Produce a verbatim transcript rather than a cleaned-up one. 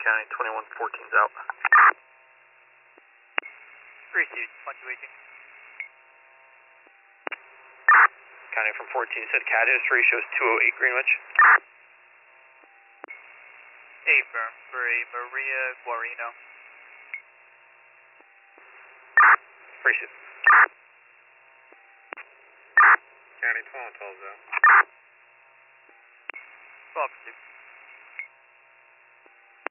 County, twenty-one fourteen's out. Received, fluctuating. County from fourteen, said C A D history shows two oh eight Greenwich. Affirm for a Maria Guarino. Appreciate it. County twelve twelve's out. twelve,